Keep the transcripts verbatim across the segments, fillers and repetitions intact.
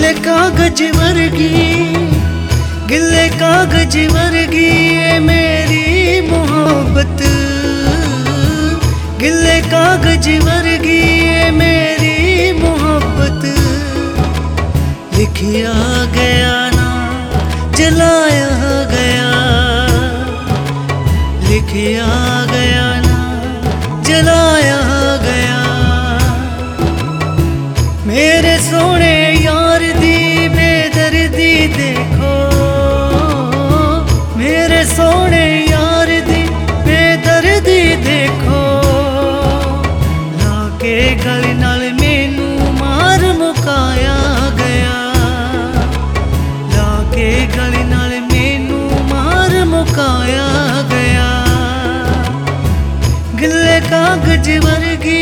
गिल्ले कागज वर्गी, गिल्ले कागज वर्गी ये मेरी मोहब्बत, गिल्ले कागज वर्गी ये मेरी मोहब्बत। लिखिया गया ना जलाया गया, लिखिया गया ना जलाया गया। मेरे सोने यार दी बेदर्दी देखो, मेरे सोने यार दी बेदर्दी देखो। लाके गल नाल मैनू मार मुकाया गया, लाके गल नाल मैनू मार मुकाया गया। गिल्ले कागज वर्गी,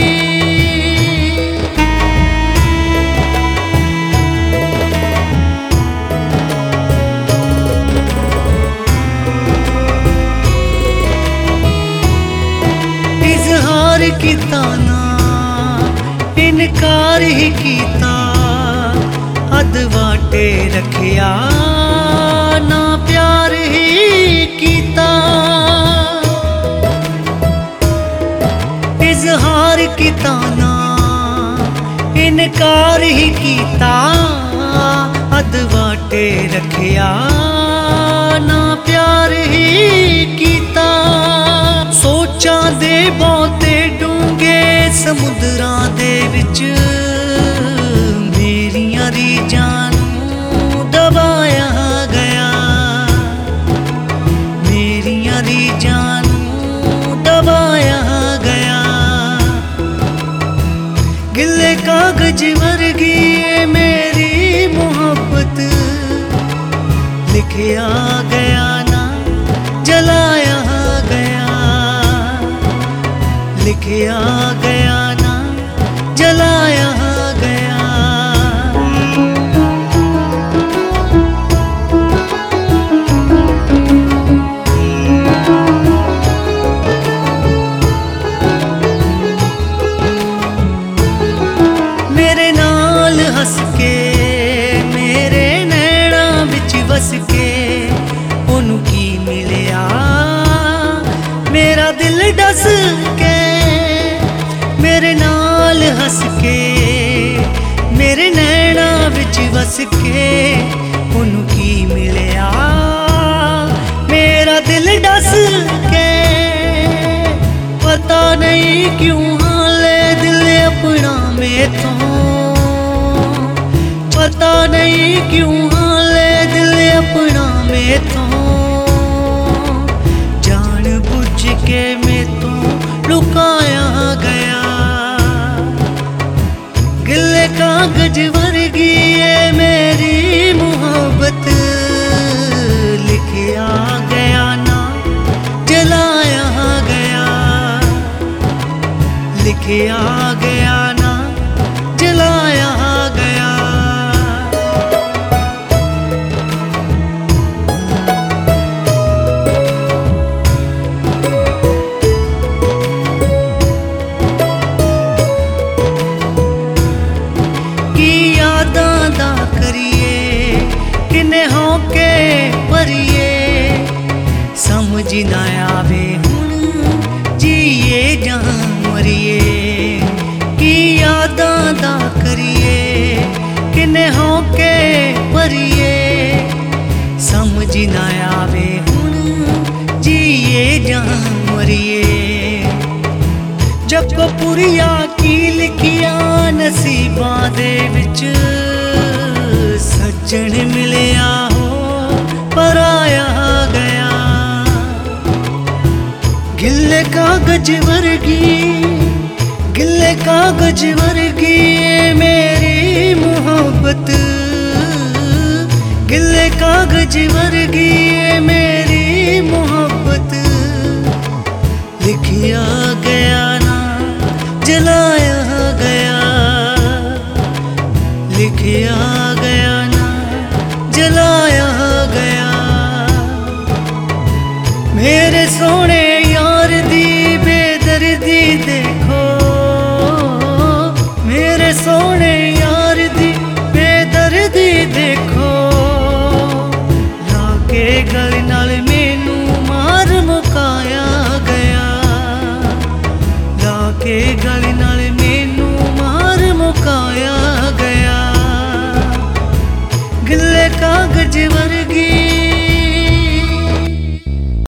इजहार कीता ना इनकार ही कीता, हद वाटे रखिया ना प्यार ही कीता। इजहार कीता ना इनकार ही कीता, हद वाटे रखिया ना प्यार ही कीता। सोचां दे बहुते डूंगे समुद्रां दे विच मेरियां रीझां नूं दबाया गया, मेरियां रीझां नूं दबाया गया। गिल्ले कागज वर्गी ये मेरी मोहब्बत, लिखिया गया ना जलाया गया, लिखिया गया ना जलाया गया। मेरे नाल हंस के मेरे नैना विच वस के ओनू की मिलिया मेरा दिल डस के। मेरे नाल हंस के मेरे नैना विच वस के ओनू की मिलिया मेरा दिल डस के। पता नहीं क्यों हाले दिल अपना मेथों, पता नहीं क्यों हाले दिल अपना मेथों। जान बुझ के मेथों लुकाया गया। गिल्ले कागज वर्गी ये मेरी मोहब्बत, लिखिया गया ना जलाया गया, लिखिया गया ना जलाया गया। की यादां दा करिए किन्ने होके भरिए, समझ ना आवे हुण जिए जां मरिए। की यादां दा करिए किन्ने होके भरिए, समझ ना आवे हुण जिए जां मरिए। जगपुरिया की लिखिया नसीबां दे विच सज्जन मिलिया हो पराया गया। गिल्ले कागज वर्गी, गिल्ले कागज वर्गी ये मेरी मोहब्बत, गिल्ले कागज वर्गी ये मेरी मोहब्बत। लिखिया गया ना जलाया